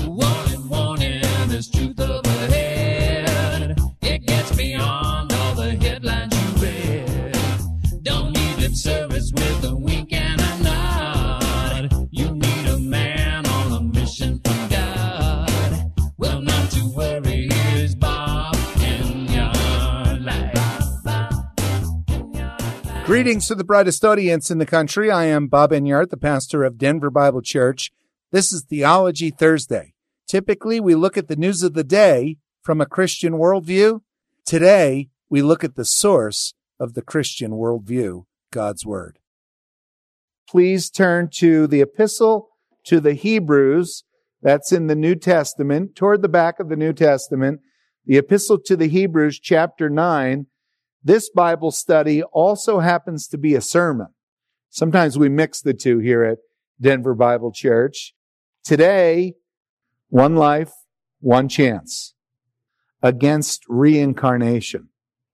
Warning, warning, there's truth overhead. It gets beyond all the headlines you read. Don't need lip service with a wink and a nod. You need a man on a mission from God. Well, not to worry, here's Bob in your life. Greetings to the brightest audience in the country. I am Bob Enyart, the pastor of Denver Bible Church. This is Theology Thursday. Typically, we look at the news of the day from a Christian worldview. Today, we look at the source of the Christian worldview, God's Word. Please turn to the Epistle to the Hebrews. That's in the New Testament, toward the back of the New Testament. The Epistle to the Hebrews, chapter 9. This Bible study also happens to be a sermon. Sometimes we mix the two here at Denver Bible Church. Today, one life, one chance against reincarnation.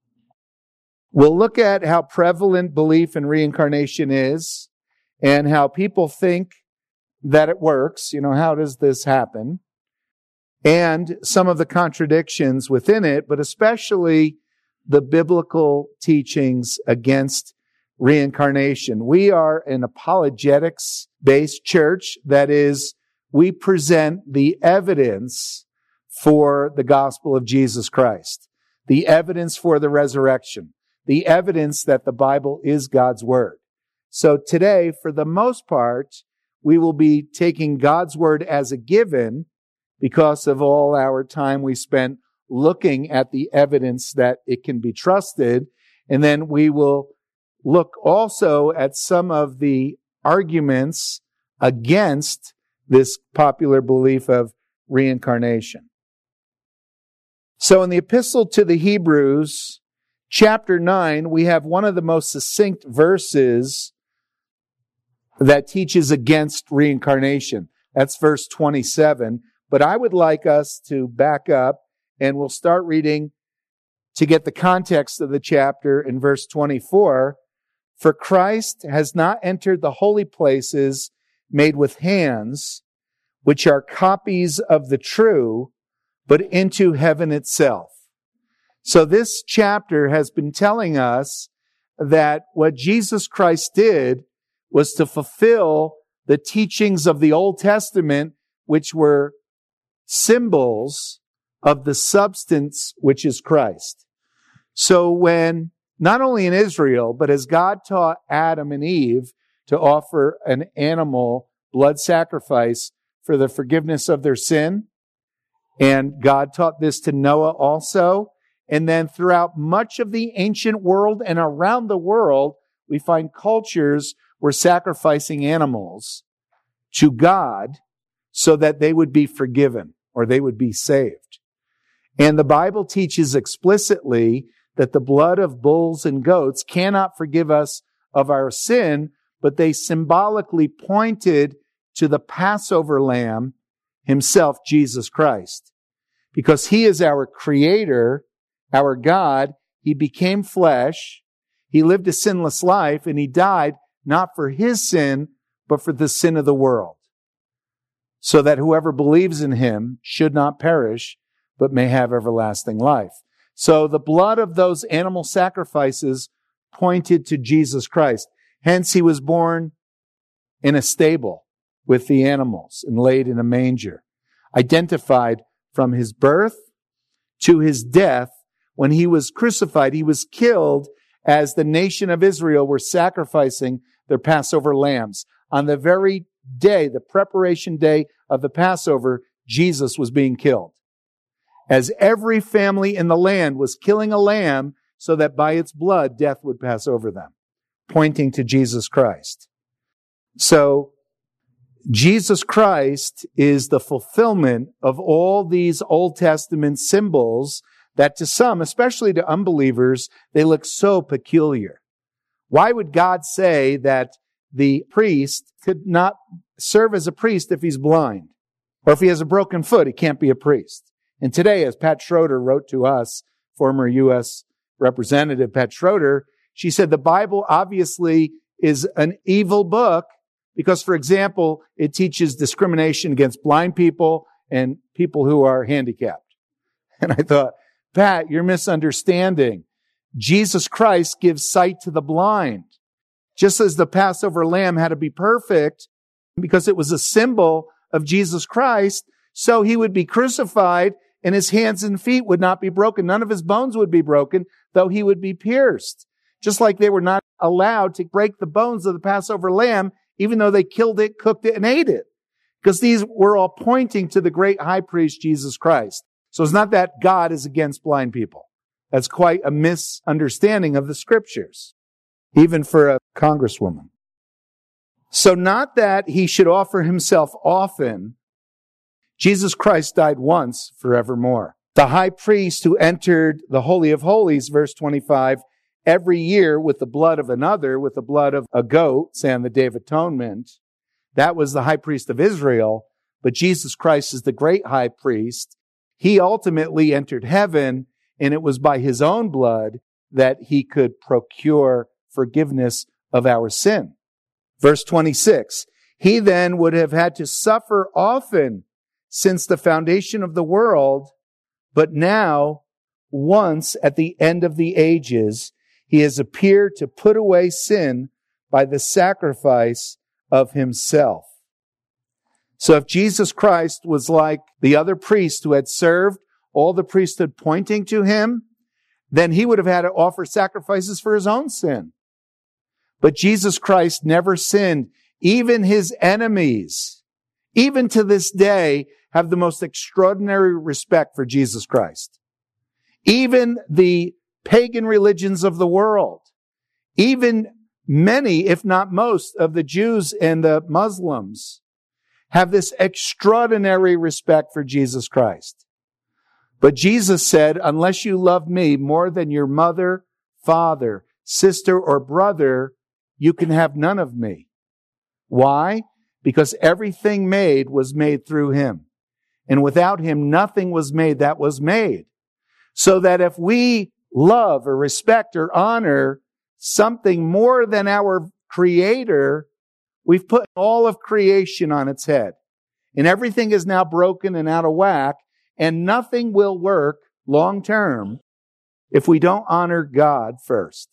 We'll look at how prevalent belief in reincarnation is and how people think that it works. How does this happen? And some of the contradictions within it, but especially the biblical teachings against reincarnation. We are an apologetics-based church. That is, we present the evidence for the gospel of Jesus Christ, the evidence for the resurrection, the evidence that the Bible is God's Word. So today, for the most part, we will be taking God's Word as a given because of all our time we spent looking at the evidence that it can be trusted. And then we will look also at some of the arguments against this popular belief of reincarnation. So in the Epistle to the Hebrews, chapter 9, we have one of the most succinct verses that teaches against reincarnation. That's verse 27. But I would like us to back up, and we'll start reading to get the context of the chapter in verse 24. For Christ has not entered the holy places made with hands, which are copies of the true, but into heaven itself. So this chapter has been telling us that what Jesus Christ did was to fulfill the teachings of the Old Testament, which were symbols of the substance which is Christ. So when, not only in Israel, but as God taught Adam and Eve to offer an animal blood sacrifice for the forgiveness of their sin, and God taught this to Noah also, and then throughout much of the ancient world and around the world, we find cultures were sacrificing animals to God so that they would be forgiven or they would be saved. And the Bible teaches explicitly that the blood of bulls and goats cannot forgive us of our sin, but they symbolically pointed to the Passover lamb himself, Jesus Christ. Because he is our creator, our God, he became flesh, he lived a sinless life, and he died not for his sin, but for the sin of the world, so that whoever believes in him should not perish, but may have everlasting life. So the blood of those animal sacrifices pointed to Jesus Christ. Hence, he was born in a stable with the animals and laid in a manger, identified from his birth to his death. When he was crucified, he was killed as the nation of Israel were sacrificing their Passover lambs. On the very day, the preparation day of the Passover, Jesus was being killed. As every family in the land was killing a lamb so that by its blood death would pass over them, pointing to Jesus Christ. So Jesus Christ is the fulfillment of all these Old Testament symbols that to some, especially to unbelievers, they look so peculiar. Why would God say that the priest could not serve as a priest if he's blind? Or if he has a broken foot, he can't be a priest. And today, as Pat Schroeder wrote to us, former U.S. Representative Pat Schroeder, she said the Bible obviously is an evil book because, for example, it teaches discrimination against blind people and people who are handicapped. And I thought, Pat, you're misunderstanding. Jesus Christ gives sight to the blind. Just as the Passover lamb had to be perfect because it was a symbol of Jesus Christ, so he would be crucified and his hands and feet would not be broken. None of his bones would be broken, though he would be pierced. Just like they were not allowed to break the bones of the Passover lamb, even though they killed it, cooked it, and ate it. Because these were all pointing to the great high priest, Jesus Christ. So it's not that God is against blind people. That's quite a misunderstanding of the scriptures, even for a congresswoman. So not that he should offer himself often. Jesus Christ died once forevermore. The high priest who entered the Holy of Holies, verse 25, every year with the blood of another, with the blood of a goat, say on the Day of Atonement, that was the high priest of Israel. But Jesus Christ is the great high priest. He ultimately entered heaven, and it was by his own blood that he could procure forgiveness of our sin. Verse 26, he then would have had to suffer often since the foundation of the world, but now, once at the end of the ages, he has appeared to put away sin by the sacrifice of himself. So if Jesus Christ was like the other priest who had served all the priesthood pointing to him, then he would have had to offer sacrifices for his own sin. But Jesus Christ never sinned. Even his enemies, even to this day, have the most extraordinary respect for Jesus Christ. Even the pagan religions of the world, even many, if not most, of the Jews and the Muslims have this extraordinary respect for Jesus Christ. But Jesus said, unless you love me more than your mother, father, sister, or brother, you can have none of me. Why? Because everything made was made through him. And without him, nothing was made that was made. So that if we love or respect or honor something more than our Creator, we've put all of creation on its head. And everything is now broken and out of whack, and nothing will work long term if we don't honor God first.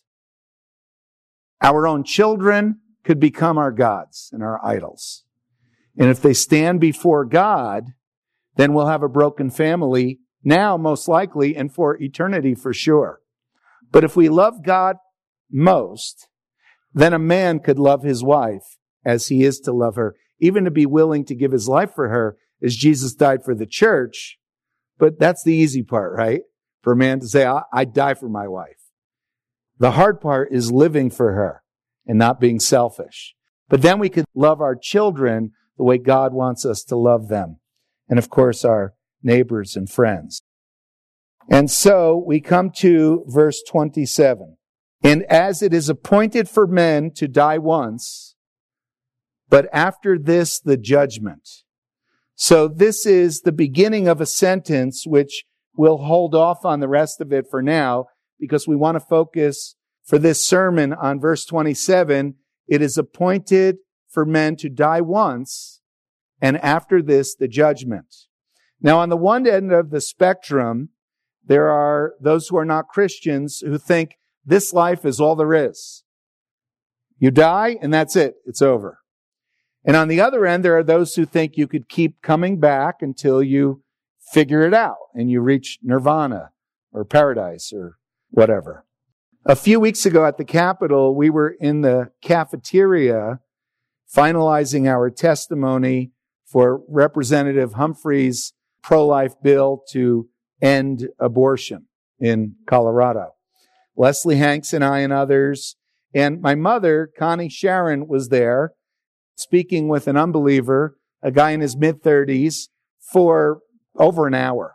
Our own children could become our gods and our idols. And if they stand before God, then we'll have a broken family now, most likely, and for eternity for sure. But if we love God most, then a man could love his wife as he is to love her, even to be willing to give his life for her as Jesus died for the church. But that's the easy part, right? For a man to say, I'd die for my wife. The hard part is living for her and not being selfish. But then we could love our children the way God wants us to love them. And of course, our neighbors and friends. And so we come to verse 27. And as it is appointed for men to die once, but after this, the judgment. So this is the beginning of a sentence which we'll hold off on the rest of it for now because we want to focus for this sermon on verse 27. It is appointed for men to die once, and after this, the judgment. Now, on the one end of the spectrum, there are those who are not Christians who think this life is all there is. You die, and that's it. It's over. And on the other end, there are those who think you could keep coming back until you figure it out and you reach nirvana or paradise or whatever. A few weeks ago at the Capitol, we were in the cafeteria finalizing our testimony for Representative Humphrey's pro-life bill to end abortion in Colorado. Leslie Hanks and I and others, and my mother, Connie Sharon, was there speaking with an unbeliever, a guy in his mid-30s, for over an hour.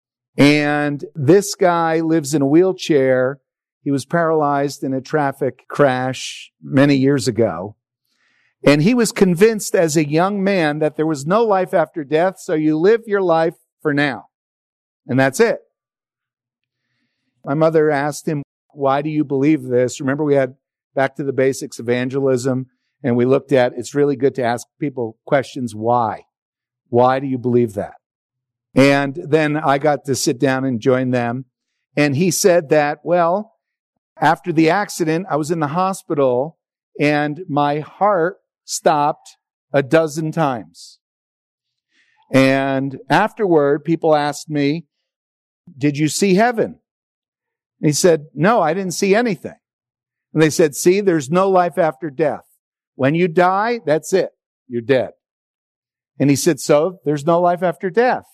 And this guy lives in a wheelchair. He was paralyzed in a traffic crash many years ago. And he was convinced as a young man that there was no life after death, so you live your life for now. And that's it. My mother asked him, why do you believe this? Remember, we had Back to the Basics evangelism, and we looked at, it's really good to ask people questions, why? Why do you believe that? And then I got to sit down and join them. And he said that, well, after the accident, I was in the hospital and my heart stopped a dozen times. And afterward, people asked me, did you see heaven? And he said, no, I didn't see anything. And they said, see, there's no life after death. When you die, that's it. You're dead. And he said, so there's no life after death.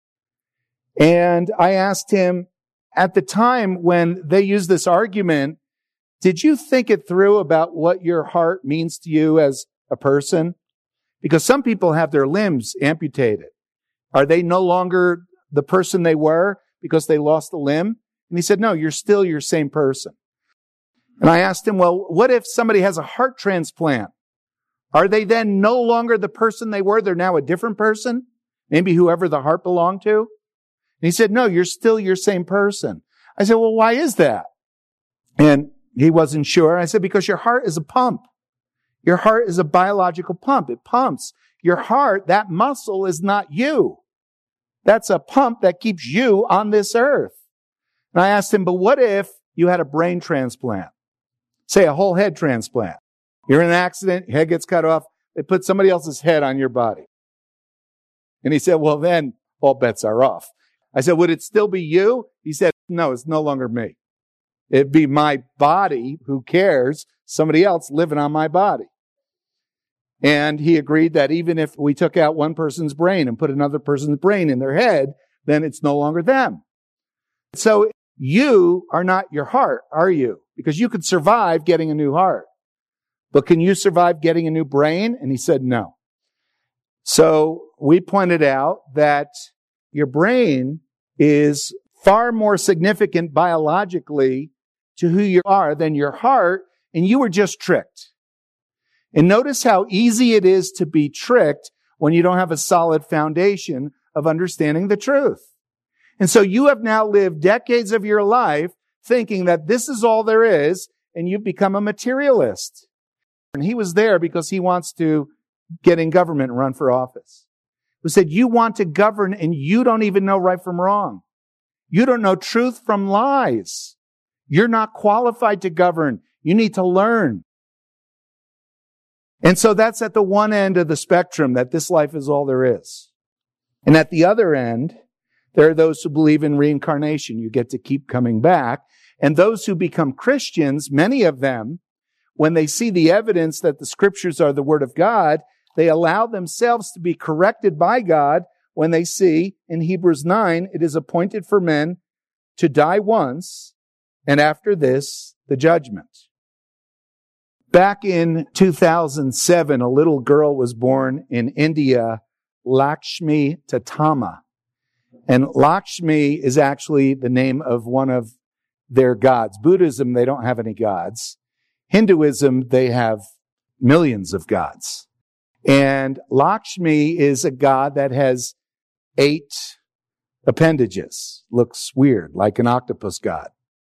And I asked him, at the time when they used this argument, did you think it through about what your heart means to you as a person? Because some people have their limbs amputated. Are they no longer the person they were because they lost a limb? And he said, no, you're still your same person. And I asked him, well, what if somebody has a heart transplant? Are they then no longer the person they were? They're now a different person? Maybe whoever the heart belonged to? And he said, no, you're still your same person. I said, well, why is that? And he wasn't sure. I said, because your heart is a pump. Your heart is a biological pump. It pumps. Your heart, that muscle is not you. That's a pump that keeps you on this earth. And I asked him, but what if you had a brain transplant? Say a whole head transplant. You're in an accident, your head gets cut off, they put somebody else's head on your body. And he said, well, then all bets are off. I said, would it still be you? He said, no, it's no longer me. It'd be my body, who cares, somebody else living on my body. And he agreed that even if we took out one person's brain and put another person's brain in their head, then it's no longer them. So you are not your heart, are you? Because you could survive getting a new heart. But can you survive getting a new brain? And he said no. So we pointed out that your brain is far more significant biologically to who you are than your heart, and you were just tricked. And notice how easy it is to be tricked when you don't have a solid foundation of understanding the truth. And so you have now lived decades of your life thinking that this is all there is, and you've become a materialist. And he was there because he wants to get in government and run for office. He said, you want to govern and you don't even know right from wrong. You don't know truth from lies. You're not qualified to govern. You need to learn. And so that's at the one end of the spectrum, that this life is all there is. And at the other end, there are those who believe in reincarnation. You get to keep coming back. And those who become Christians, many of them, when they see the evidence that the scriptures are the word of God, they allow themselves to be corrected by God when they see in Hebrews 9, it is appointed for men to die once, and after this, the judgment. Back in 2007, a little girl was born in India, Lakshmi Tatama. And Lakshmi is actually the name of one of their gods. Buddhism, they don't have any gods. Hinduism, they have millions of gods. And Lakshmi is a god that has 8 appendages. Looks weird, like an octopus god.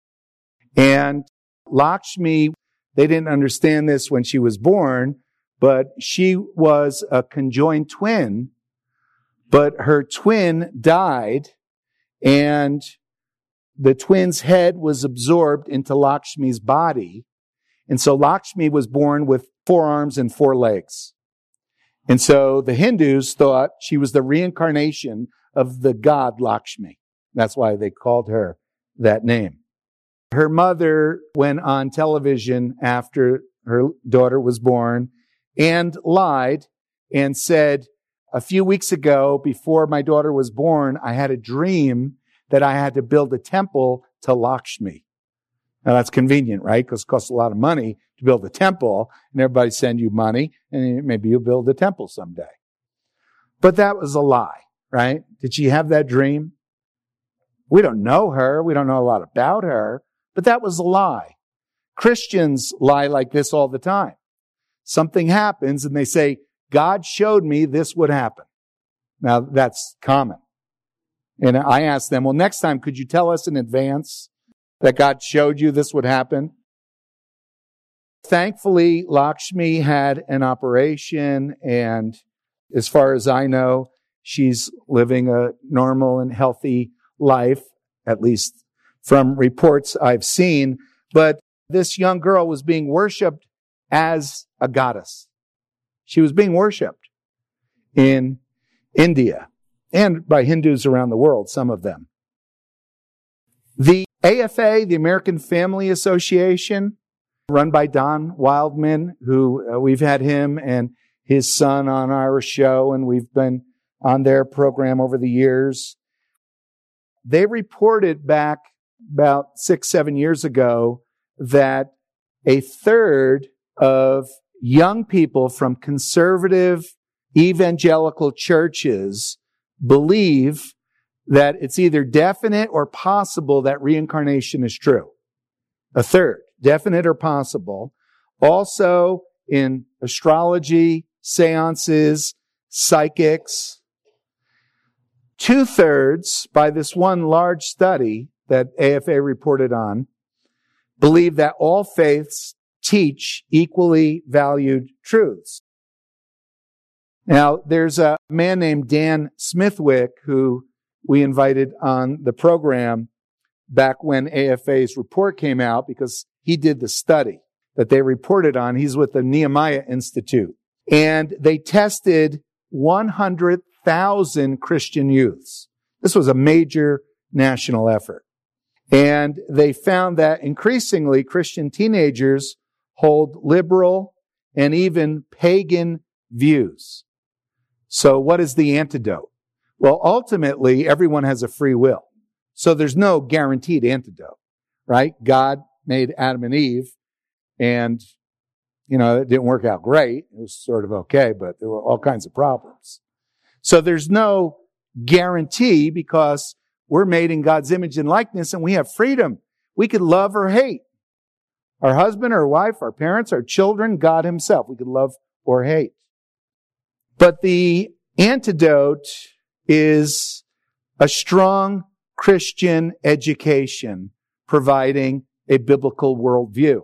And Lakshmi, they didn't understand this when she was born, but she was a conjoined twin, but her twin died, and the twin's head was absorbed into Lakshmi's body. And so Lakshmi was born with 4 arms and 4 legs. And so the Hindus thought she was the reincarnation of the god Lakshmi. That's why they called her that name. Her mother went on television after her daughter was born and lied and said, a few weeks ago, before my daughter was born, I had a dream that I had to build a temple to Lakshmi. Now that's convenient, right? Because it costs a lot of money to build a temple, and everybody send you money, and maybe you'll build a temple someday. But that was a lie, right? Did she have that dream? We don't know her. We don't know a lot about her, but that was a lie. Christians lie like this all the time. Something happens, and they say, God showed me this would happen. Now, that's common. And I asked them, well, next time, could you tell us in advance that God showed you this would happen? Thankfully, Lakshmi had an operation, and as far as I know, she's living a normal and healthy life, at least from reports I've seen. But this young girl was being worshiped as a goddess. She was being worshiped in India and by Hindus around the world, some of them. The AFA, the American Family Association, run by Don Wildman, who we've had him and his son on our show, and we've been on their program over the years. They reported back about 6-7 years ago that a third of young people from conservative evangelical churches believe that it's either definite or possible that reincarnation is true. A third, definite or possible. Also in astrology, seances, psychics. 2/3, by this one large study that AFA reported on, believe that all faiths teach equally valued truths. Now, there's a man named Dan Smithwick who we invited on the program back when AFA's report came out because he did the study that they reported on. He's with the Nehemiah Institute. And they tested 100,000 Christian youths. This was a major national effort. And they found that increasingly Christian teenagers hold liberal and even pagan views. So what is the antidote? Well, ultimately, everyone has a free will. So there's no guaranteed antidote, right? God made Adam and Eve, and, it didn't work out great. It was sort of okay, but there were all kinds of problems. So there's no guarantee because we're made in God's image and likeness, and we have freedom. We could love or hate our husband or wife, our parents, our children, God himself. We could love or hate. But the antidote is a strong Christian education providing a biblical worldview.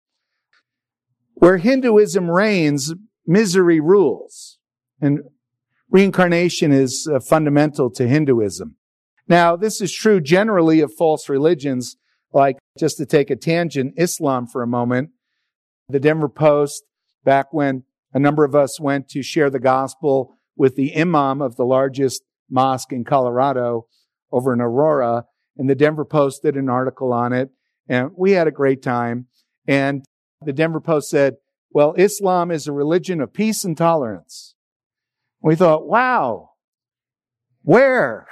Where Hinduism reigns, misery rules. And reincarnation is fundamental to Hinduism. Now, this is true generally of false religions, like, just to take a tangent, Islam for a moment. The Denver Post, back when a number of us went to share the gospel with the imam of the largest mosque in Colorado over in Aurora, and the Denver Post did an article on it, and we had a great time. And the Denver Post said, well, Islam is a religion of peace and tolerance. We thought, wow, where?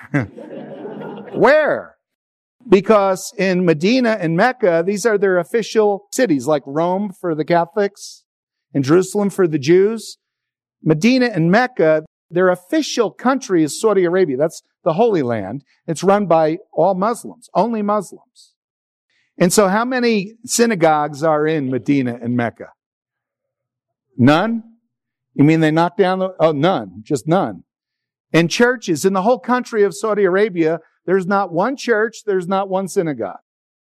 Where? Because in Medina and Mecca, these are their official cities, like Rome for the Catholics and Jerusalem for the Jews. Medina and Mecca, their official country is Saudi Arabia. That's the Holy Land. It's run by all Muslims, only Muslims. And so how many synagogues are in Medina and Mecca? None? You mean they knocked down none, just none. And churches in the whole country of Saudi Arabia, there's not one church, there's not one synagogue.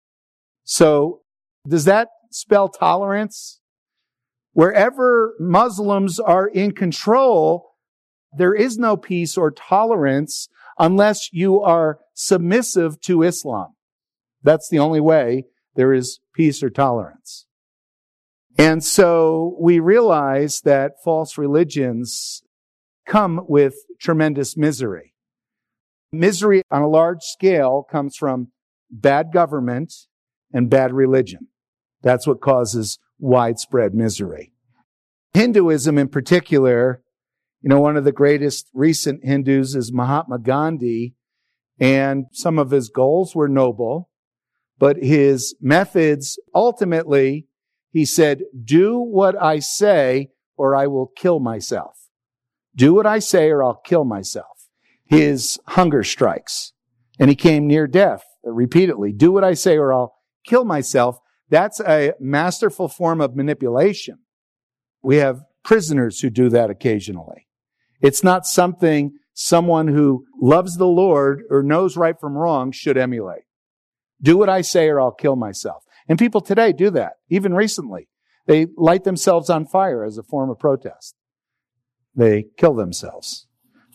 So does that spell tolerance? Wherever Muslims are in control, there is no peace or tolerance unless you are submissive to Islam. That's the only way there is peace or tolerance. And so we realize that false religions come with tremendous misery. Misery on a large scale comes from bad government and bad religion. That's what causes widespread misery. Hinduism in particular, one of the greatest recent Hindus is Mahatma Gandhi, and some of his goals were noble, but his methods, ultimately, he said, do what I say or I will kill myself. Do what I say or I'll kill myself. His hunger strikes, and he came near death repeatedly. Do what I say or I'll kill myself. That's a masterful form of manipulation. We have prisoners who do that occasionally. It's not something someone who loves the Lord or knows right from wrong should emulate. Do what I say or I'll kill myself. And people today do that, even recently. They light themselves on fire as a form of protest. They kill themselves.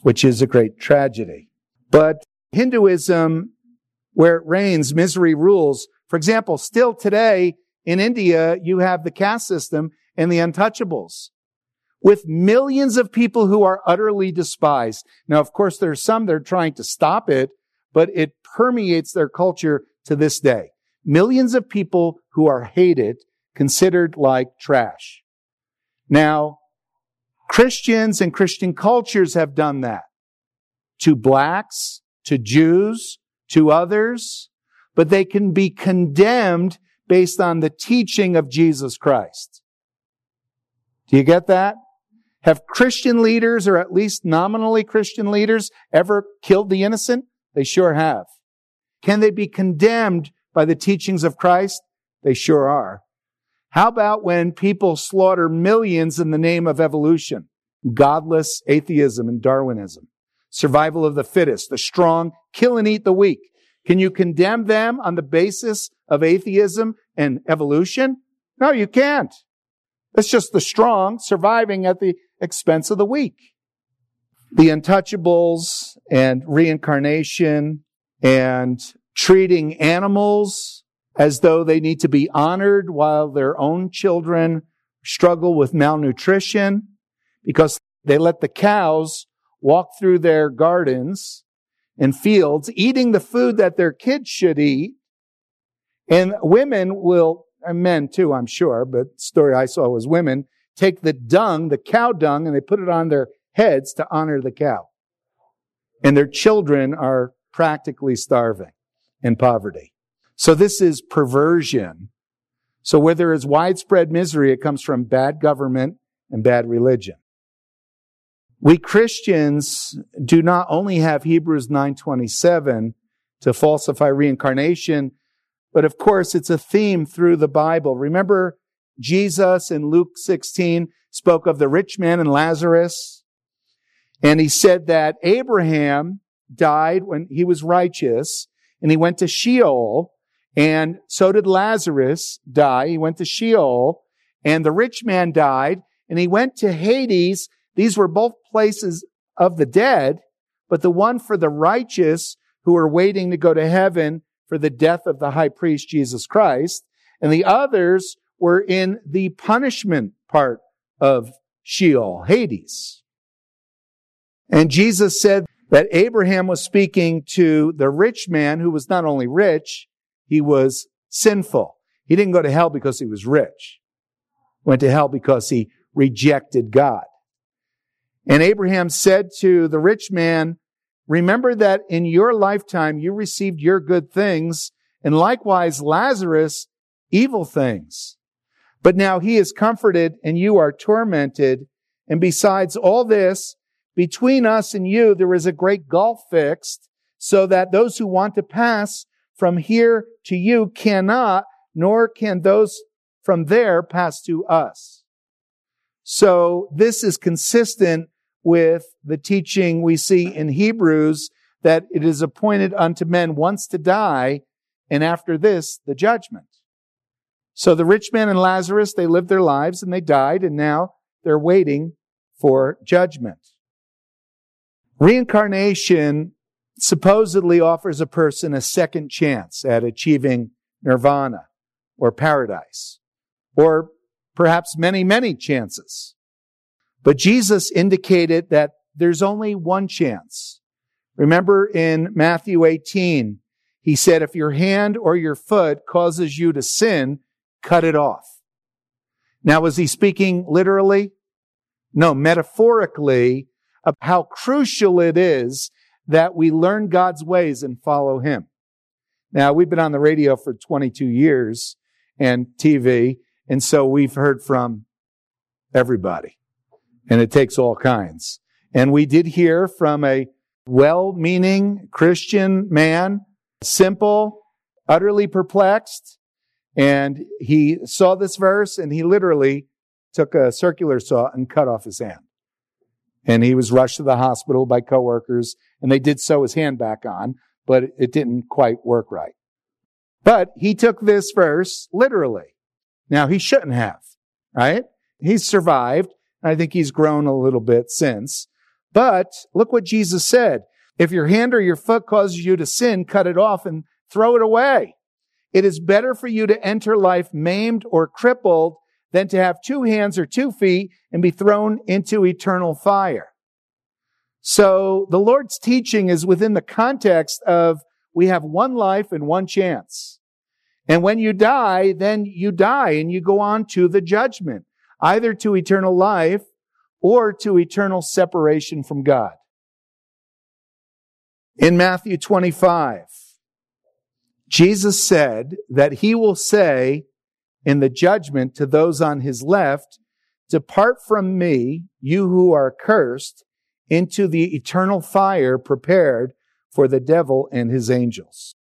which is a great tragedy. But Hinduism, where it reigns, misery rules. For example, still today in India, you have the caste system and the untouchables, with millions of people who are utterly despised. Now, of course, there are some that are trying to stop it, but it permeates their culture to this day. Millions of people who are hated, considered like trash. Now, Christians and Christian cultures have done that to blacks, to Jews, to others, but they can be condemned based on the teaching of Jesus Christ. Do you get that? Have Christian leaders, or at least nominally Christian leaders, ever killed the innocent? They sure have. Can they be condemned by the teachings of Christ? They sure are. How about when people slaughter millions in the name of evolution, godless atheism and Darwinism, survival of the fittest, the strong kill and eat the weak? Can you condemn them on the basis of atheism and evolution? No, you can't. It's just the strong surviving at the expense of the weak. The untouchables and reincarnation and treating animals as though they need to be honored while their own children struggle with malnutrition because they let the cows walk through their gardens and fields, eating the food that their kids should eat. And women will, and men too, I'm sure, but the story I saw was women take the dung, the cow dung, and they put it on their heads to honor the cow. And their children are practically starving in poverty. So this is perversion. So where there is widespread misery, it comes from bad government and bad religion. We Christians do not only have Hebrews 9:27 to falsify reincarnation, but of course it's a theme through the Bible. Remember, Jesus in Luke 16 spoke of the rich man and Lazarus, and he said that Abraham died when he was righteous, and he went to Sheol, and so did Lazarus die. He went to Sheol, and the rich man died, and he went to Hades. These were both places of the dead, but the one for the righteous who are waiting to go to heaven for the death of the high priest, Jesus Christ, and the others were in the punishment part of Sheol, Hades. And Jesus said that Abraham was speaking to the rich man who was not only rich, he was sinful. He didn't go to hell because he was rich. He went to hell because he rejected God. And Abraham said to the rich man, remember that in your lifetime you received your good things, and likewise Lazarus evil things. But now he is comforted and you are tormented. And besides all this, between us and you there is a great gulf fixed, so that those who want to pass from here to you cannot, nor can those from there pass to us. So this is consistent with the teaching we see in Hebrews that it is appointed unto men once to die, and after this, the judgment. So the rich man and Lazarus, they lived their lives and they died, and now they're waiting for judgment. Reincarnation supposedly offers a person a second chance at achieving nirvana or paradise, or perhaps many, many chances. But Jesus indicated that there's only one chance. Remember in Matthew 18, he said, if your hand or your foot causes you to sin, cut it off. Now, was he speaking literally? No, metaphorically, of how crucial it is that we learn God's ways and follow him. Now, we've been on the radio for 22 years and TV, and so we've heard from everybody. And it takes all kinds. And we did hear from a well-meaning Christian man, simple, utterly perplexed, and he saw this verse and he literally took a circular saw and cut off his hand. And he was rushed to the hospital by coworkers, and they did sew his hand back on, but it didn't quite work right. But he took this verse literally. Now, he shouldn't have, right? He's survived. I think he's grown a little bit since. But look what Jesus said. If your hand or your foot causes you to sin, cut it off and throw it away. It is better for you to enter life maimed or crippled than to have 2 hands or 2 feet and be thrown into eternal fire. So the Lord's teaching is within the context of we have one life and one chance. And when you die, then you die and you go on to the judgment, either to eternal life or to eternal separation from God. In Matthew 25, Jesus said that he will say in the judgment to those on his left, "Depart from me, you who are cursed, into the eternal fire prepared for the devil and his angels."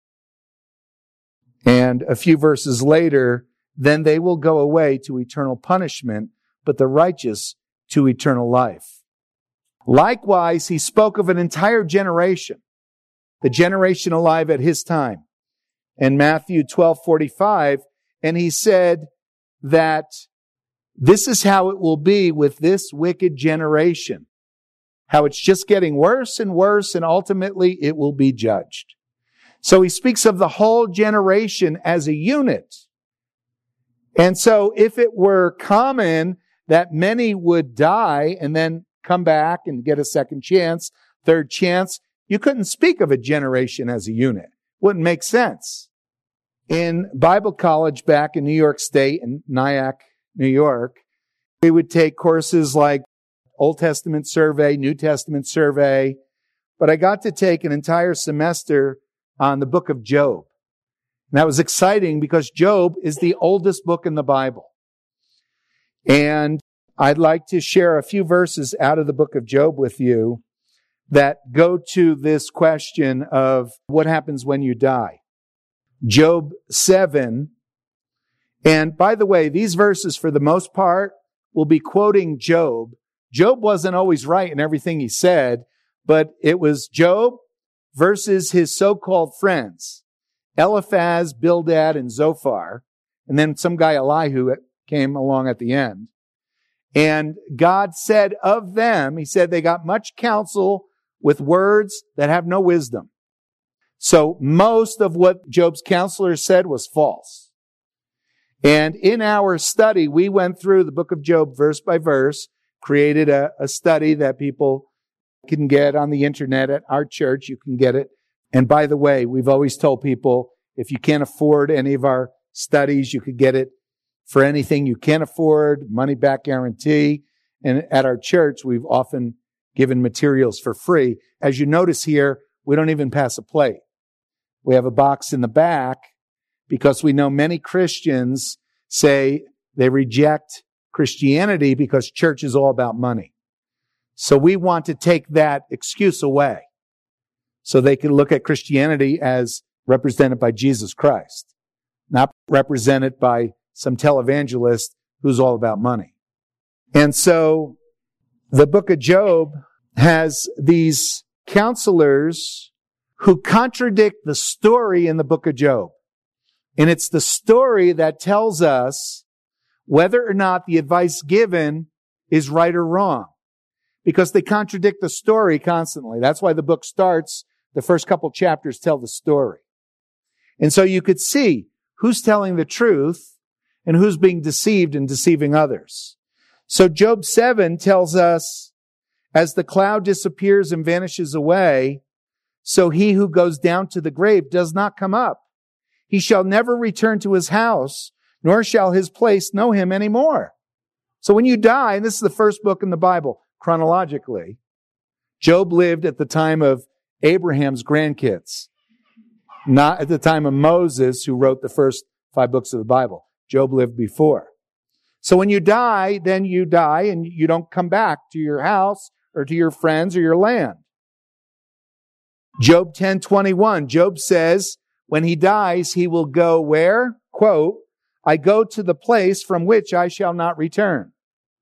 And a few verses later, "Then they will go away to eternal punishment, but the righteous to eternal life." Likewise, he spoke of an entire generation, the generation alive at his time. In Matthew 12:45, and he said that this is how it will be with this wicked generation. How it's just getting worse and worse, and ultimately it will be judged. So he speaks of the whole generation as a unit. And so if it were common that many would die and then come back and get a second chance, third chance, you couldn't speak of a generation as a unit. Wouldn't make sense. In Bible college back in New York State, in Nyack, New York, we would take courses like Old Testament survey, New Testament survey, but I got to take an entire semester on the book of Job. And that was exciting because Job is the oldest book in the Bible. And I'd like to share a few verses out of the book of Job with you that go to this question of what happens when you die. Job 7. And by the way, these verses for the most part will be quoting Job. Job wasn't always right in everything he said, but it was Job versus his so-called friends, Eliphaz, Bildad, and Zophar, and then some guy Elihu came along at the end. And God said of them, he said they got much counsel with words that have no wisdom. So most of what Job's counselors said was false. And in our study, we went through the book of Job verse by verse, created a study that people can get on the internet at our church. You can get it. And by the way, we've always told people, if you can't afford any of our studies, you could get it for anything you can afford, money back guarantee. And at our church, we've often given materials for free. As you notice here, we don't even pass a plate. We have a box in the back because we know many Christians say they reject Christianity because church is all about money. So we want to take that excuse away so they can look at Christianity as represented by Jesus Christ, not represented by some televangelist who's all about money. And so the book of Job has these counselors who contradict the story in the book of Job. And it's the story that tells us whether or not the advice given is right or wrong. Because they contradict the story constantly. That's why the book starts, the first couple chapters tell the story. And so you could see who's telling the truth and who's being deceived and deceiving others. So Job 7 tells us, as the cloud disappears and vanishes away, so he who goes down to the grave does not come up. He shall never return to his house, nor shall his place know him anymore. So when you die, and this is the first book in the Bible, chronologically, Job lived at the time of Abraham's grandkids, not at the time of Moses, who wrote the first 5 books of the Bible. Job lived before. So when you die, then you die and you don't come back to your house or to your friends or your land. Job 10:21, Job says, when he dies, he will go where? Quote, I go to the place from which I shall not return.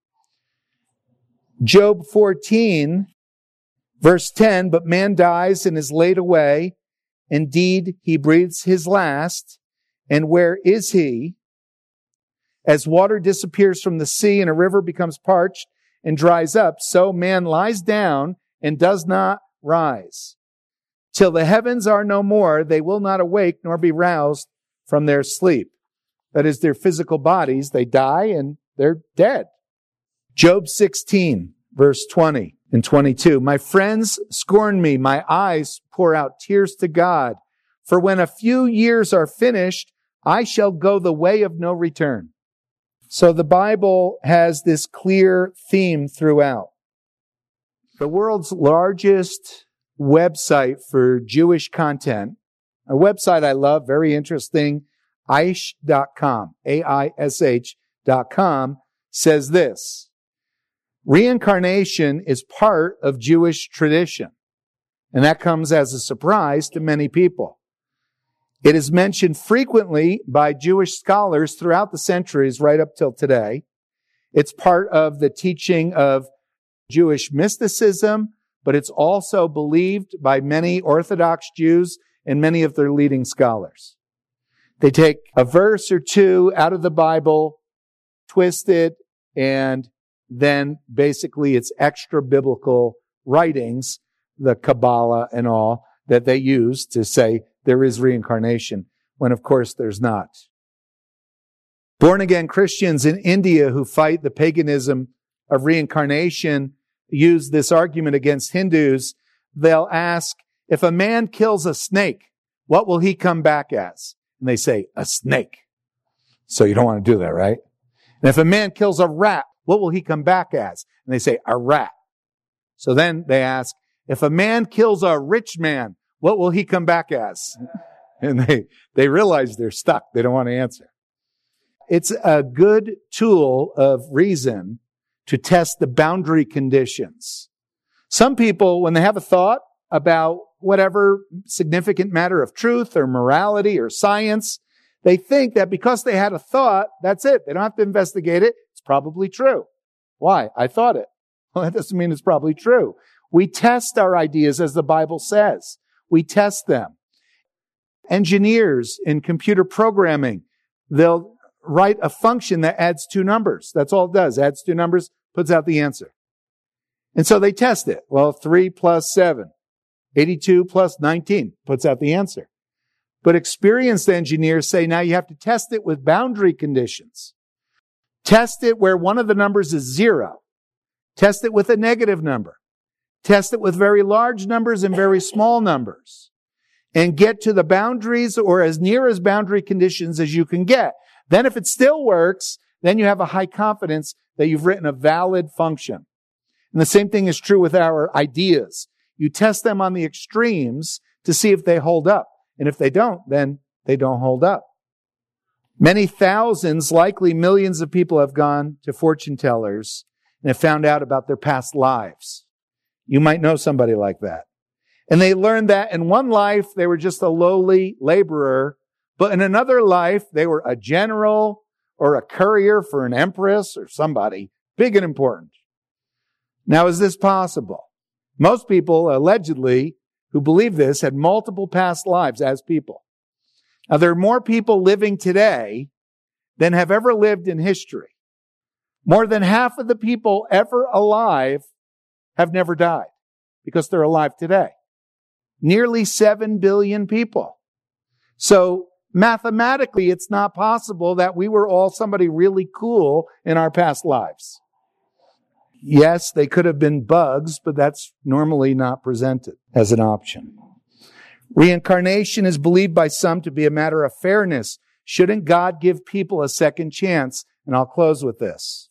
Job 14, verse 10, but man dies and is laid away. Indeed, he breathes his last. And where is he? As water disappears from the sea and a river becomes parched and dries up, so man lies down and does not rise. Till the heavens are no more, they will not awake nor be roused from their sleep. That is, their physical bodies, they die and they're dead. Job 16, verse 20 and 22. My friends scorn me. My eyes pour out tears to God. For when a few years are finished, I shall go the way of no return. So the Bible has this clear theme throughout. The world's largest website for Jewish content, a website I love, very interesting, aish.com, AISH.com, says this: reincarnation is part of Jewish tradition, and that comes as a surprise to many people. It is mentioned frequently by Jewish scholars throughout the centuries right up till today. It's part of the teaching of Jewish mysticism, but it's also believed by many Orthodox Jews and many of their leading scholars. They take a verse or two out of the Bible, twist it, and then basically it's extra biblical writings, the Kabbalah and all, that they use to say there is reincarnation, when of course there's not. Born-again Christians in India who fight the paganism of reincarnation use this argument against Hindus. They'll ask, if a man kills a snake, what will he come back as? And they say, a snake. So you don't want to do that, right? And if a man kills a rat, what will he come back as? And they say, a rat. So then they ask, if a man kills a rich man, what will he come back as? And they realize they're stuck. They don't want to answer. It's a good tool of reason to test the boundary conditions. Some people, when they have a thought about whatever significant matter of truth or morality or science, they think that because they had a thought, that's it. They don't have to investigate it. It's probably true. Why? I thought it. Well, that doesn't mean it's probably true. We test our ideas as the Bible says. We test them. Engineers in computer programming, they'll write a function that adds two numbers. That's all it does. Adds two numbers, puts out the answer. And so they test it. Well, 3 plus 7, 82 plus 19 puts out the answer. But experienced engineers say now you have to test it with boundary conditions. Test it where one of the numbers is 0. Test it with a negative number. Test it with very large numbers and very small numbers. And get to the boundaries or as near as boundary conditions as you can get. Then if it still works, then you have a high confidence that you've written a valid function. And the same thing is true with our ideas. You test them on the extremes to see if they hold up. And if they don't, then they don't hold up. Many thousands, likely millions of people have gone to fortune tellers and have found out about their past lives. You might know somebody like that. And they learned that in one life, they were just a lowly laborer, but in another life, they were a general or a courier for an empress or somebody big and important. Now, is this possible? Most people, allegedly, who believe this had multiple past lives as people. Now, there are more people living today than have ever lived in history. More than half of the people ever alive have never died because they're alive today. Nearly 7 billion people. So mathematically, it's not possible that we were all somebody really cool in our past lives. Yes, they could have been bugs, but that's normally not presented as an option. Reincarnation is believed by some to be a matter of fairness. Shouldn't God give people a second chance? And I'll close with this.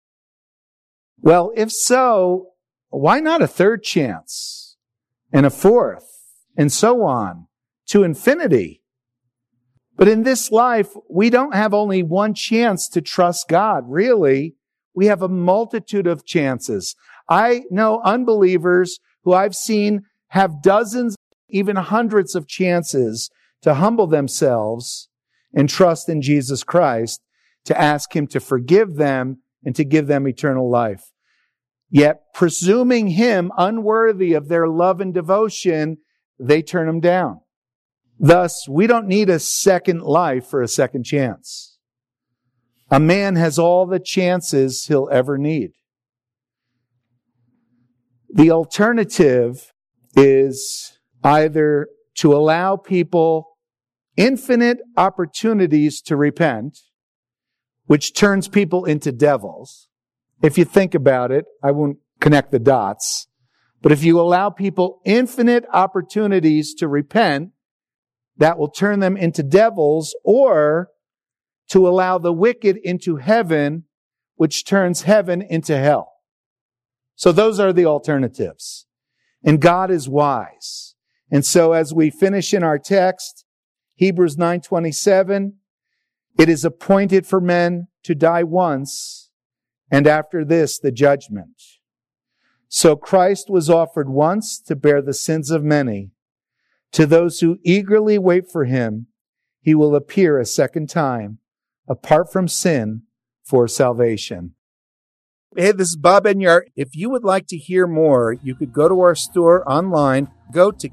Well, if so, why not a third chance and a fourth and so on to infinity? But in this life, we don't have only one chance to trust God. Really, we have a multitude of chances. I know unbelievers who I've seen have dozens, even hundreds of chances to humble themselves and trust in Jesus Christ, to ask Him to forgive them and to give them eternal life. Yet, presuming Him unworthy of their love and devotion, they turn Him down. Thus, we don't need a second life for a second chance. A man has all the chances he'll ever need. The alternative is either to allow people infinite opportunities to repent, which turns people into devils. If you think about it, I won't connect the dots, but if you allow people infinite opportunities to repent, that will turn them into devils, or to allow the wicked into heaven, which turns heaven into hell. So those are the alternatives. And God is wise. And so as we finish in our text, Hebrews 9:27, it is appointed for men to die once, and after this, the judgment. So Christ was offered once to bear the sins of many. To those who eagerly wait for him, he will appear a second time, apart from sin, for salvation. Hey, this is Bob Enyart. If you would like to hear more, you could go to our store online, go to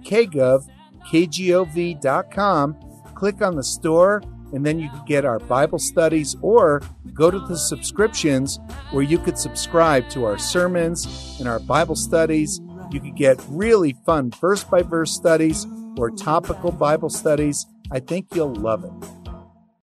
kgov.com, click on the store, and then you could get our Bible studies, or go to the subscriptions where you could subscribe to our sermons and our Bible studies. You could get really fun verse-by-verse studies or topical Bible studies. I think you'll love it.